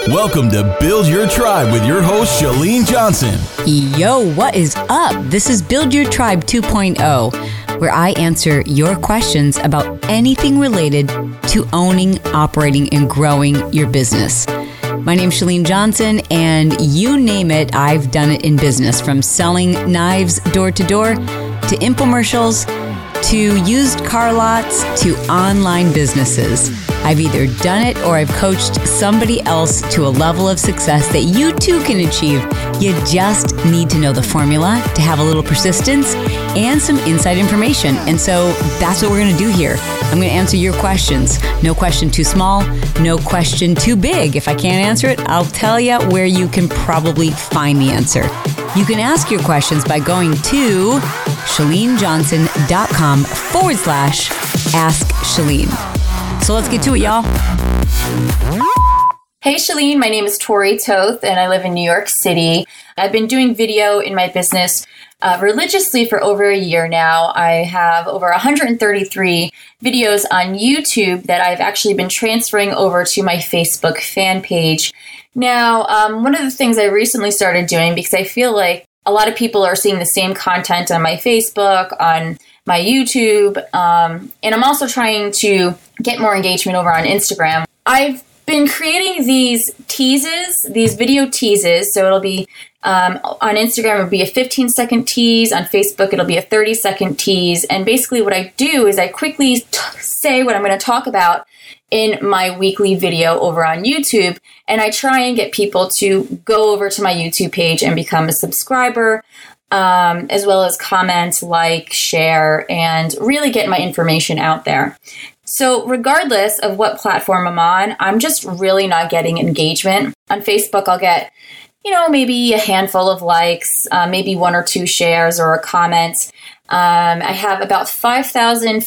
Welcome to Build Your Tribe with your host, Chalene Johnson. Yo, what is up? This is Build Your Tribe 2.0, where I answer your questions about anything related to owning, operating, and growing your business. My name's Chalene Johnson, and you name it, I've done it in business, from selling knives door to door, to infomercials, to used car lots, to online businesses. I've either done it or I've coached somebody else to a level of success that you too can achieve. You just need to know the formula, to have a little persistence, and some inside information. And so that's what we're going to do here. I'm going to answer your questions. No question too small, no question too big. If I can't answer it, I'll tell you where you can probably find the answer. You can ask your questions by going to ChaleneJohnson.com/Ask Chalene. So let's get to it, y'all. Hey, Chalene. My name is Tori Toth, and I live in New York City. I've been doing video in my business religiously for over a year now. I have over 133 videos on YouTube that I've actually been transferring over to my Facebook fan page. Now, one of the things I recently started doing, because I feel like a lot of people are seeing the same content on my Facebook, on my YouTube, and I'm also trying to get more engagement over on Instagram. I've been creating these teases, these video teases, so it'll be on Instagram, it'll be a 15-second tease. On Facebook, it'll be a 30-second tease. And basically what I do is I quickly say what I'm going to talk about in my weekly video over on YouTube. And I try and get people to go over to my YouTube page and become a subscriber, as well as comment, like, share, and really get my information out there. So regardless of what platform I'm on, I'm just really not getting engagement. On Facebook, I'll get, maybe a handful of likes, maybe one or two shares or a comment. I have about 5,000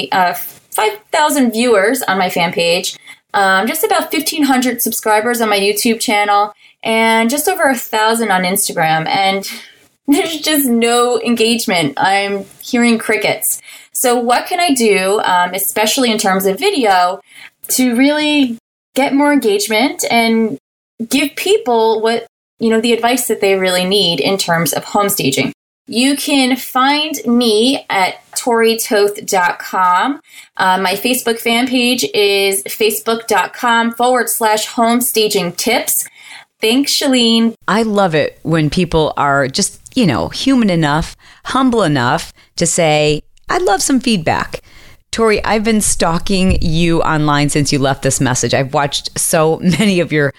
5,000 viewers on my fan page, just about 1,500 subscribers on my YouTube channel, and just over 1,000 on Instagram. And there's just no engagement. I'm hearing crickets. So what can I do, especially in terms of video, to really get more engagement and give people the advice that they really need in terms of home staging? You can find me at toritoth.com. My Facebook fan page is facebook.com/home staging tips. Thanks, Chalene. I love it when people are just, human enough, humble enough to say, I'd love some feedback. Tori, I've been stalking you online since you left this message. I've watched so many of your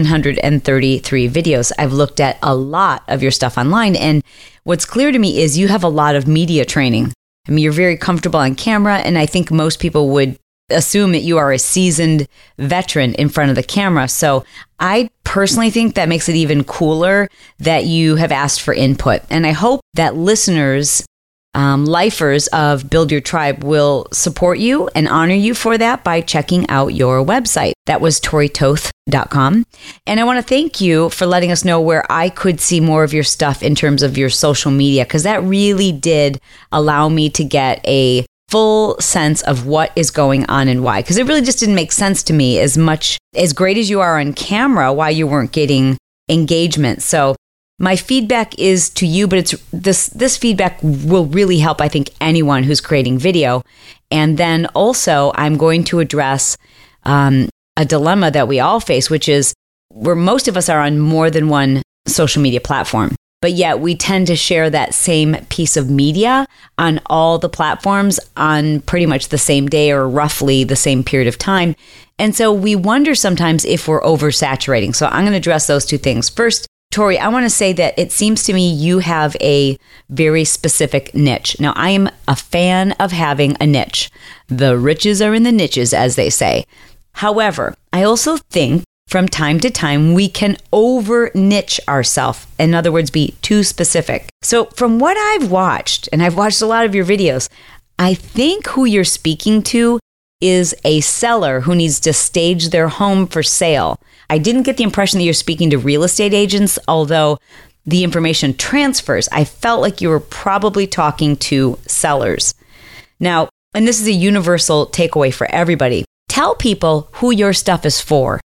133 videos. I've looked at a lot of your stuff online. And what's clear to me is you have a lot of media training. I mean, you're very comfortable on camera. And I think most people would assume that you are a seasoned veteran in front of the camera. So I personally think that makes it even cooler that you have asked for input. And I hope that listeners, lifers of Build Your Tribe, will support you and honor you for that by checking out your website. That was toritoth.com. And I want to thank you for letting us know where I could see more of your stuff in terms of your social media, because that really did allow me to get a full sense of what is going on and why. Because it really just didn't make sense to me, as great as you are on camera, why you weren't getting engagement. So my feedback is to you, but it's this feedback will really help, I think, anyone who's creating video. And then also, I'm going to address a dilemma that we all face, which is where most of us are on more than one social media platform, but yet we tend to share that same piece of media on all the platforms on pretty much the same day or roughly the same period of time. And so we wonder sometimes if we're oversaturating. So I'm going to address those two things. First, Tori, I want to say that it seems to me you have a very specific niche. Now, I am a fan of having a niche. The riches are in the niches, as they say. However, I also think from time to time we can over niche ourselves. In other words, be too specific. So from what I've watched, and I've watched a lot of your videos, I think who you're speaking to is a seller who needs to stage their home for sale. I didn't get the impression that you're speaking to real estate agents, although the information transfers. I felt like you were probably talking to sellers. Now, and this is a universal takeaway for everybody, tell people who your stuff is for.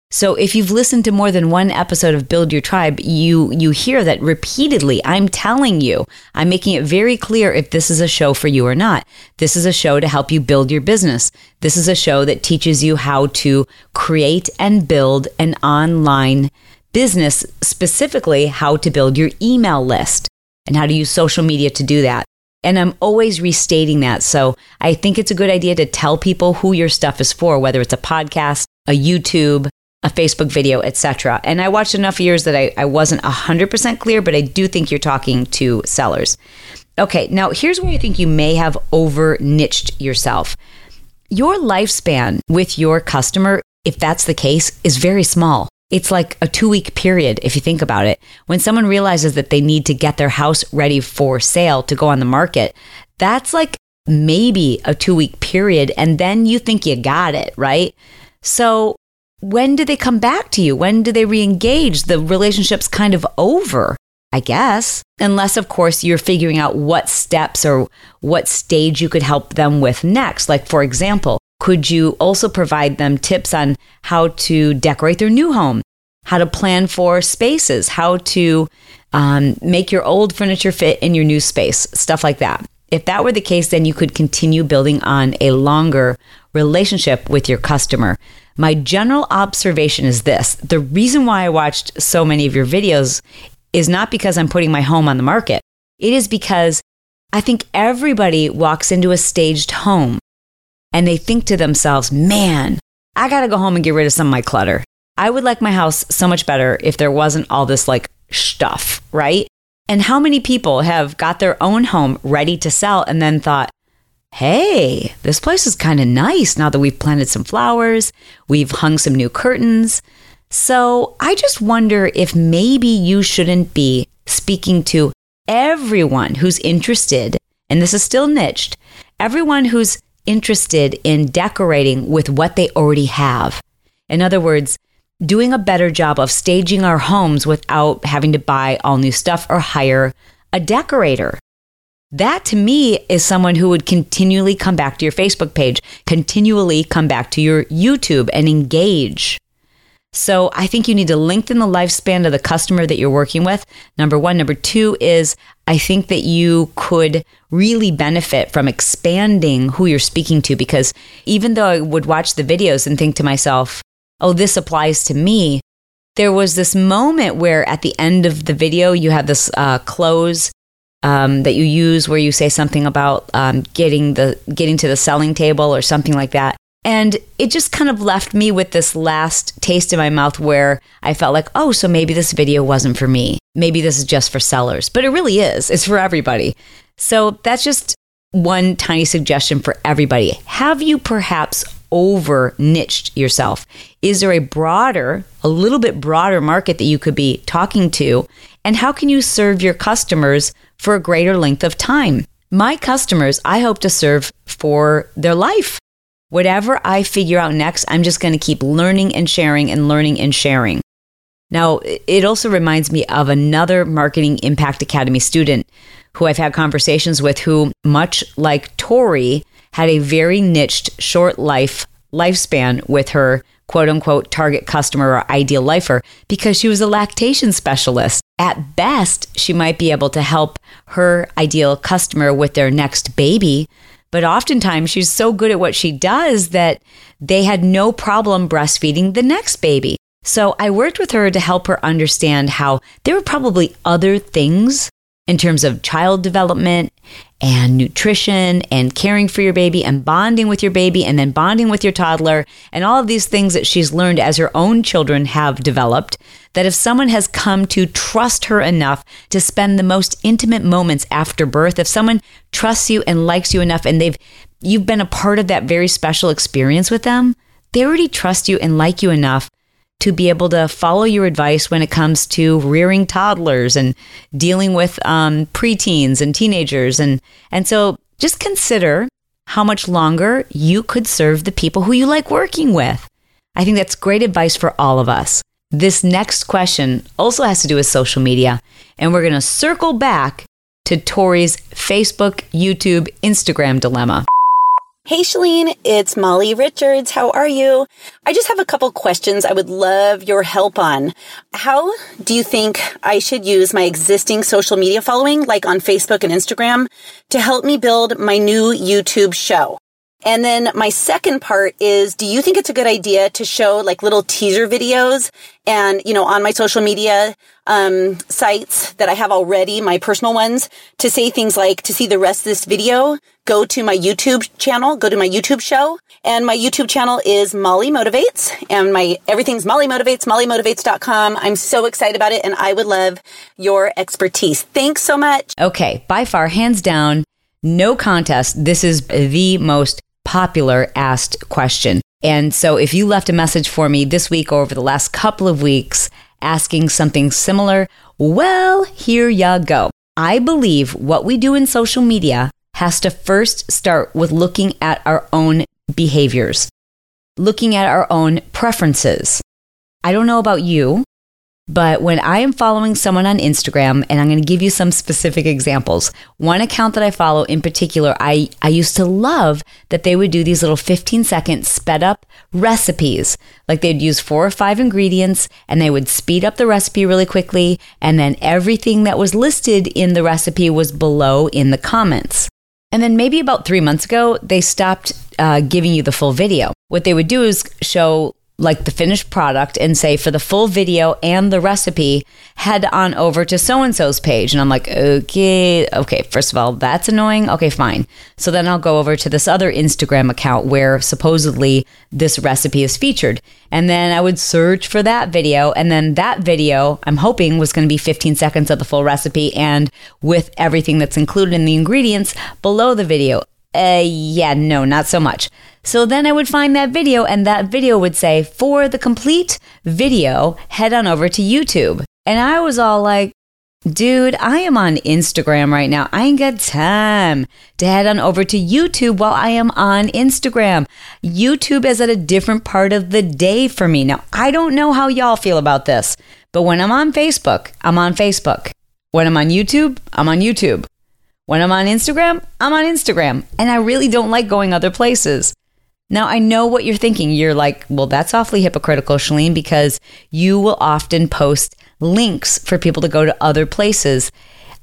So if you've listened to more than one episode of Build Your Tribe, you hear that repeatedly. I'm telling you, I'm making it very clear if this is a show for you or not. This is a show to help you build your business. This is a show that teaches you how to create and build an online business, specifically how to build your email list and how to use social media to do that. And I'm always restating that. So I think it's a good idea to tell people who your stuff is for, whether it's a podcast, a YouTube, a Facebook video, etc. And I watched enough years that I wasn't 100% clear, but I do think you're talking to sellers. Okay, now here's where I think you may have over-niched yourself. Your lifespan with your customer, if that's the case, is very small. It's like a 2-week period, if you think about it. When someone realizes that they need to get their house ready for sale to go on the market, that's like maybe a 2-week period, and then you think you got it, right? So when do they come back to you? When do they re-engage? The relationship's kind of over, I guess. Unless, of course, you're figuring out what steps or what stage you could help them with next. Like, for example, could you also provide them tips on how to decorate their new home, how to plan for spaces, how to make your old furniture fit in your new space, stuff like that. If that were the case, then you could continue building on a longer relationship with your customer. My general observation is this. The reason why I watched so many of your videos is not because I'm putting my home on the market. It is because I think everybody walks into a staged home and they think to themselves, man, I got to go home and get rid of some of my clutter. I would like my house so much better if there wasn't all this like stuff, right? And how many people have got their own home ready to sell and then thought, hey, this place is kind of nice now that we've planted some flowers, we've hung some new curtains. So I just wonder if maybe you shouldn't be speaking to everyone who's interested, and this is still niched, everyone who's interested in decorating with what they already have. In other words, doing a better job of staging our homes without having to buy all new stuff or hire a decorator. That to me is someone who would continually come back to your Facebook page, continually come back to your YouTube and engage. So I think you need to lengthen the lifespan of the customer that you're working with. Number one. Number two is I think that you could really benefit from expanding who you're speaking to, because even though I would watch the videos and think to myself, oh, this applies to me, there was this moment where at the end of the video, you have this close that you use where you say something about getting to the selling table or something like that. And it just kind of left me with this last taste in my mouth where I felt like, oh, so maybe this video wasn't for me. Maybe this is just for sellers. But it really is. It's for everybody. So that's just one tiny suggestion for everybody. Have you perhaps over-niched yourself? Is there a little bit broader market that you could be talking to? And how can you serve your customers for a greater length of time? My customers, I hope to serve for their life. Whatever I figure out next, I'm just going to keep learning and sharing and learning and sharing. Now, it also reminds me of another Marketing Impact Academy student who I've had conversations with who, much like Tori, had a very niched, short lifespan with her quote-unquote target customer or ideal lifer because she was a lactation specialist. At best, she might be able to help her ideal customer with their next baby, but oftentimes she's so good at what she does that they had no problem breastfeeding the next baby. So I worked with her to help her understand how there were probably other things in terms of child development and nutrition and caring for your baby and bonding with your baby and then bonding with your toddler and all of these things that she's learned as her own children have developed, that if someone has come to trust her enough to spend the most intimate moments after birth, if someone trusts you and likes you enough and you've been a part of that very special experience with them, they already trust you and like you enough to be able to follow your advice when it comes to rearing toddlers and dealing with preteens and teenagers. And so just consider how much longer you could serve the people who you like working with. I think that's great advice for all of us. This next question also has to do with social media, and we're going to circle back to Tori's Facebook, YouTube, Instagram dilemma. Hey, Chalene, it's Molly Richards. How are you? I just have a couple questions I would love your help on. How do you think I should use my existing social media following, like on Facebook and Instagram, to help me build my new YouTube show? And then my second part is, do you think it's a good idea to show like little teaser videos and, on my social media sites that I have already, my personal ones, to say things like, to see the rest of this video, go to my YouTube channel, go to my YouTube show. And my YouTube channel is Molly Motivates, and everything's Molly Motivates, mollymotivates.com. I'm so excited about it, and I would love your expertise. Thanks so much. Okay, by far, hands down, no contest. This is the most popular asked question. And so if you left a message for me this week or over the last couple of weeks asking something similar, well, here ya go. I believe what we do in social media has to first start with looking at our own behaviors, looking at our own preferences. I don't know about you, but when I am following someone on Instagram, and I'm going to give you some specific examples. One account that I follow in particular, I used to love that they would do these little 15-second sped up recipes. Like they'd use 4 or 5 ingredients and they would speed up the recipe really quickly. And then everything that was listed in the recipe was below in the comments. And then maybe about 3 months ago, they stopped giving you the full video. What they would do is show like the finished product and say, for the full video and the recipe, head on over to so-and-so's page. And I'm like, okay, first of all, that's annoying. Okay, fine. So then I'll go over to this other Instagram account where supposedly this recipe is featured. And then I would search for that video. And then that video, I'm hoping, was going to be 15 seconds of the full recipe and with everything that's included in the ingredients below the video. No, not so much. So then I would find that video, and that video would say, for the complete video, head on over to YouTube. And I was all like, dude, I am on Instagram right now. I ain't got time to head on over to YouTube while I am on Instagram. YouTube is at a different part of the day for me. Now, I don't know how y'all feel about this, but when I'm on Facebook, I'm on Facebook. When I'm on YouTube, I'm on YouTube. When I'm on Instagram, I'm on Instagram. And I really don't like going other places. Now, I know what you're thinking. You're like, well, that's awfully hypocritical, Chalene, because you will often post links for people to go to other places.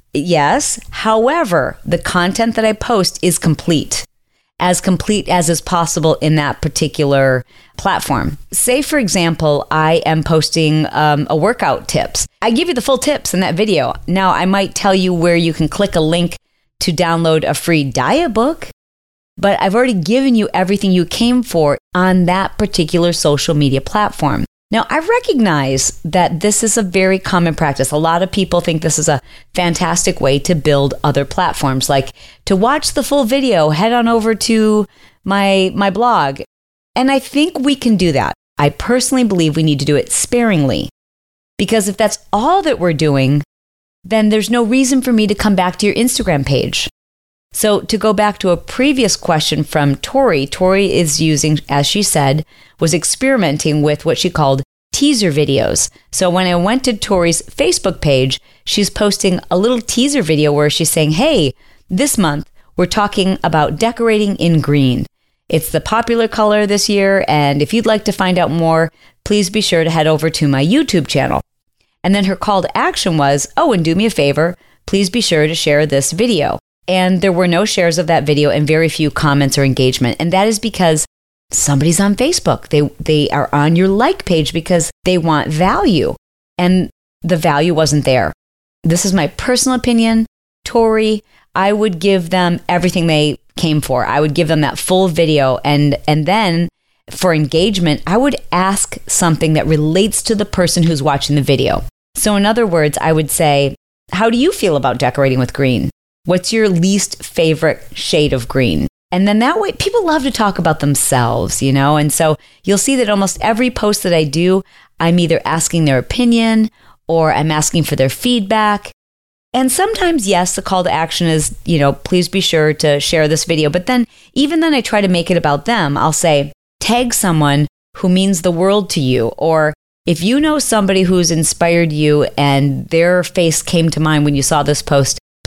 Yes. However, the content that I post is complete as is possible in that particular platform. Say, for example, I am posting a workout tips. I give you the full tips in that video. Now, I might tell you where you can click a link to download a free diet book, but I've already given you everything you came for on that particular social media platform. Now, I recognize that this is a very common practice. A lot of people think this is a fantastic way to build other platforms, like to watch the full video, head on over to my blog. And I think we can do that. I personally believe we need to do it sparingly, because if that's all that we're doing, then there's no reason for me to come back to your Instagram page. So to go back to a previous question from Tori is using, as she said, was experimenting with what she called teaser videos. So when I went to Tori's Facebook page, she's posting a little teaser video where she's saying, hey, this month we're talking about decorating in green. It's the popular color this year, and if you'd like to find out more, please be sure to head over to my YouTube channel. And then her call to action was, oh, and do me a favor, please be sure to share this video. And there were no shares of that video and very few comments or engagement. And that is because somebody's on Facebook. They are on your like page because they want value. And the value wasn't there. This is my personal opinion. Tori, I would give them everything they came for. I would give them that full video. And then for engagement, I would ask something that relates to the person who's watching the video. So in other words, I would say, how do you feel about decorating with green? What's your least favorite shade of green? And then that way, people love to talk about themselves, And so you'll see that almost every post that I do, I'm either asking their opinion or I'm asking for their feedback. And sometimes, yes, the call to action is, please be sure to share this video. But then even then I try to make it about them. I'll say, tag someone who means the world to you. Or if you know somebody who's inspired you and their face came to mind when you saw this post,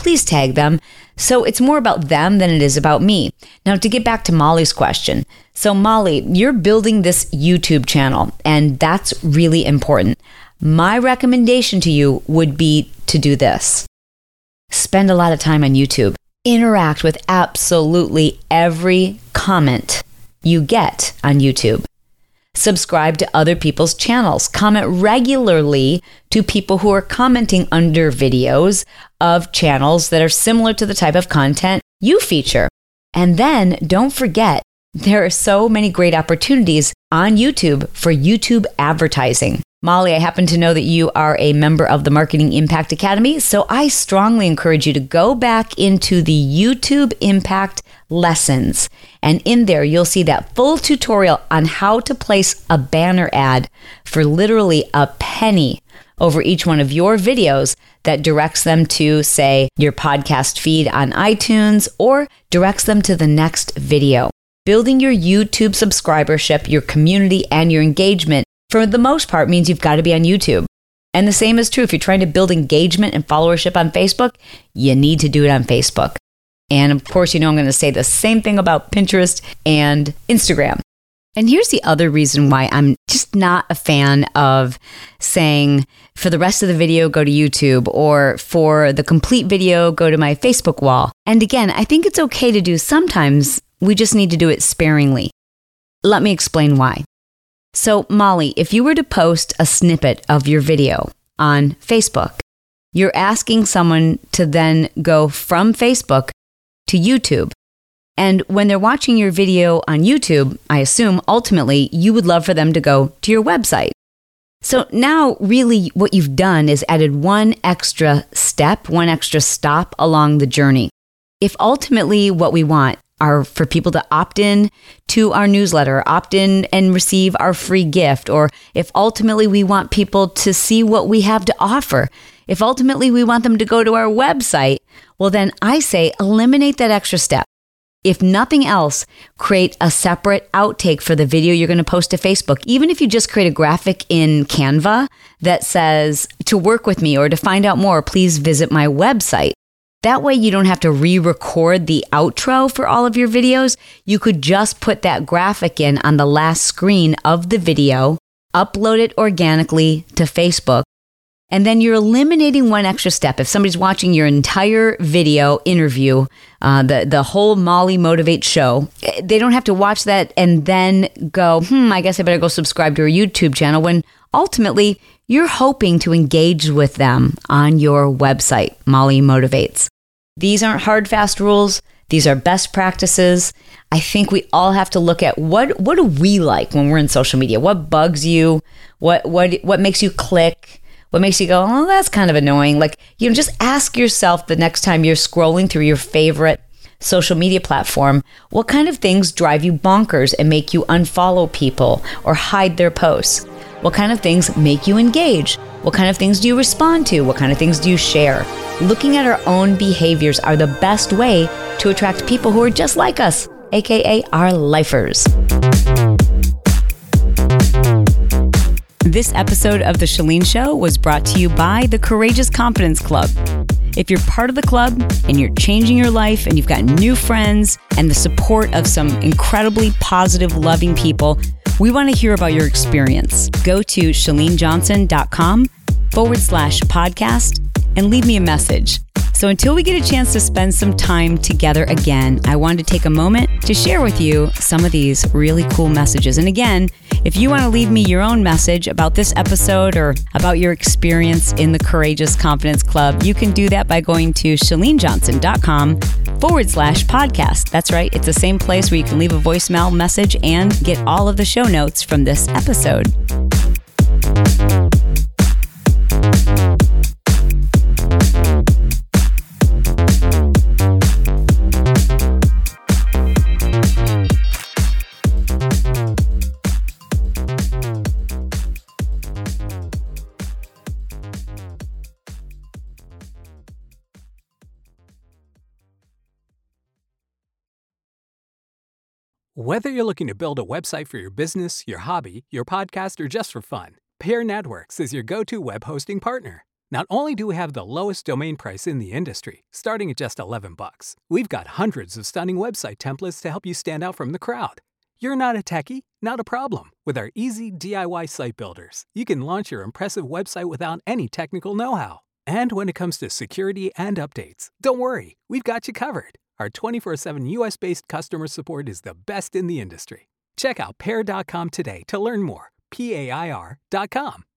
please tag them. So it's more about them than it is about me. Now, to get back to Molly's question. So Molly, you're building this YouTube channel, and that's really important. My recommendation to you would be to do this. Spend a lot of time on YouTube. Interact with absolutely every comment you get on YouTube. Subscribe to other people's channels. Comment regularly to people who are commenting under videos of channels that are similar to the type of content you feature. And then don't forget, there are so many great opportunities on YouTube for YouTube advertising. Molly, I happen to know that you are a member of the Marketing Impact Academy, so I strongly encourage you to go back into the YouTube Impact lessons. And in there, you'll see that full tutorial on how to place a banner ad for literally a penny over each one of your videos that directs them to, say, your podcast feed on iTunes or directs them to the next video. Building your YouTube subscribership, your community, and your engagement, for the most part, means you've got to be on YouTube. And the same is true if you're trying to build engagement and followership on Facebook, you need to do it on Facebook. And of course, I'm going to say the same thing about Pinterest and Instagram. And here's the other reason why I'm just not a fan of saying, for the rest of the video, go to YouTube, or for the complete video, go to my Facebook wall. And again, I think it's okay to do sometimes. We just need to do it sparingly. Let me explain why. So, Molly, if you were to post a snippet of your video on Facebook, you're asking someone to then go from Facebook to YouTube. And when they're watching your video on YouTube, I assume ultimately you would love for them to go to your website. So now really what you've done is added one extra step, one extra stop along the journey. If ultimately what we want are for people to opt in to our newsletter, opt in and receive our free gift, or if ultimately we want people to see what we have to offer, if ultimately we want them to go to our website, well then I say eliminate that extra step. If nothing else, create a separate outtake for the video you're going to post to Facebook. Even if you just create a graphic in Canva that says, to work with me or to find out more, please visit my website. That way you don't have to re-record the outro for all of your videos. You could just put that graphic in on the last screen of the video, upload it organically to Facebook, and then you're eliminating one extra step. If somebody's watching your entire video interview, the whole Molly Motivate show, they don't have to watch that and then go, I guess I better go subscribe to her YouTube channel, when ultimately you're hoping to engage with them on your website, Molly Motivates. These aren't hard, fast rules. These are best practices. I think we all have to look at what do we like when we're in social media? What bugs you? What makes you click? What makes you go, oh, that's kind of annoying? Like, just ask yourself the next time you're scrolling through your favorite social media platform, what kind of things drive you bonkers and make you unfollow people or hide their posts? What kind of things make you engage? What kind of things do you respond to? What kind of things do you share? Looking at our own behaviors are the best way to attract people who are just like us, aka our lifers. This episode of The Chalene Show was brought to you by the Courageous Confidence Club. If you're part of the club and you're changing your life and you've got new friends and the support of some incredibly positive, loving people, we want to hear about your experience. Go to chalenejohnson.com/podcast and leave me a message. So until we get a chance to spend some time together again, I wanted to take a moment to share with you some of these really cool messages. And again, if you want to leave me your own message about this episode or about your experience in the Courageous Confidence Club, you can do that by going to chalenejohnson.com/podcast. That's right. It's the same place where you can leave a voicemail message and get all of the show notes from this episode. Whether you're looking to build a website for your business, your hobby, your podcast, or just for fun, Pair Networks is your go-to web hosting partner. Not only do we have the lowest domain price in the industry, starting at just $11, we've got hundreds of stunning website templates to help you stand out from the crowd. You're not a techie? Not a problem. With our easy DIY site builders, you can launch your impressive website without any technical know-how. And when it comes to security and updates, don't worry, we've got you covered. Our 24/7 US-based customer support is the best in the industry. Check out Pair.com today to learn more. PAIR.com.